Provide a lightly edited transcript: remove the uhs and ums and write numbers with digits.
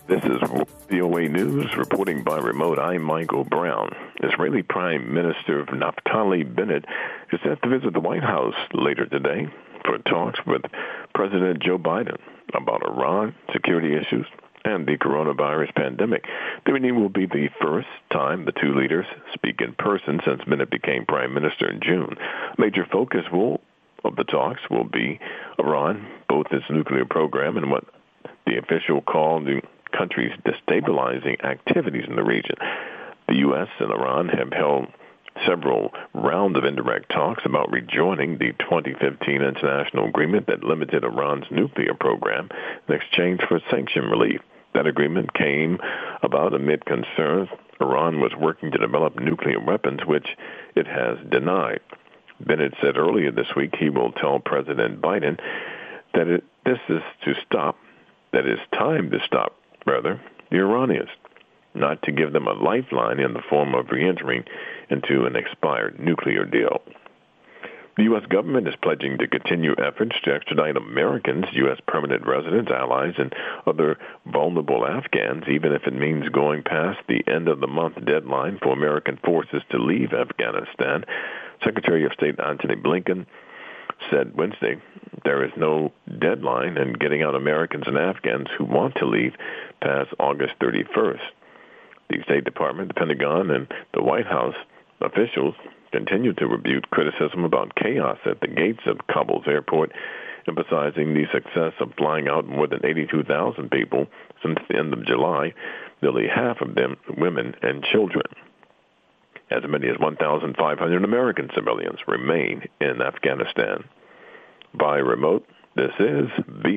This is VOA News, reporting by remote. I'm Michael Brown. Israeli Prime Minister Naftali Bennett is set to visit the White House later today for talks with President Joe Biden about Iran, security issues, and the coronavirus pandemic. The meeting will be the first time the two leaders speak in person since Bennett became Prime Minister in June. Major focus of the talks will be Iran, both its nuclear program and what the official called the country's destabilizing activities in the region. The U.S. and Iran have held several rounds of indirect talks about rejoining the 2015 international agreement that limited Iran's nuclear program in exchange for sanction relief. That agreement came about amid concerns Iran was working to develop nuclear weapons, which it has denied. Bennett said earlier this week he will tell President Biden that it's time to stop the Iranians, not to give them a lifeline in the form of reentering into an expired nuclear deal. The U.S. government is pledging to continue efforts to extradite Americans, U.S. permanent residents, allies, and other vulnerable Afghans, even if it means going past the end of the month deadline for American forces to leave Afghanistan. Secretary of State Antony Blinken said Wednesday there is no deadline in getting out Americans and Afghans who want to leave past August 31st. The State Department, the Pentagon, and the White House officials continue to rebuke criticism about chaos at the gates of Kabul's airport, emphasizing the success of flying out more than 82,000 people since the end of July, nearly half of them women and children. As many as 1,500 American civilians remain in Afghanistan. By remote, this is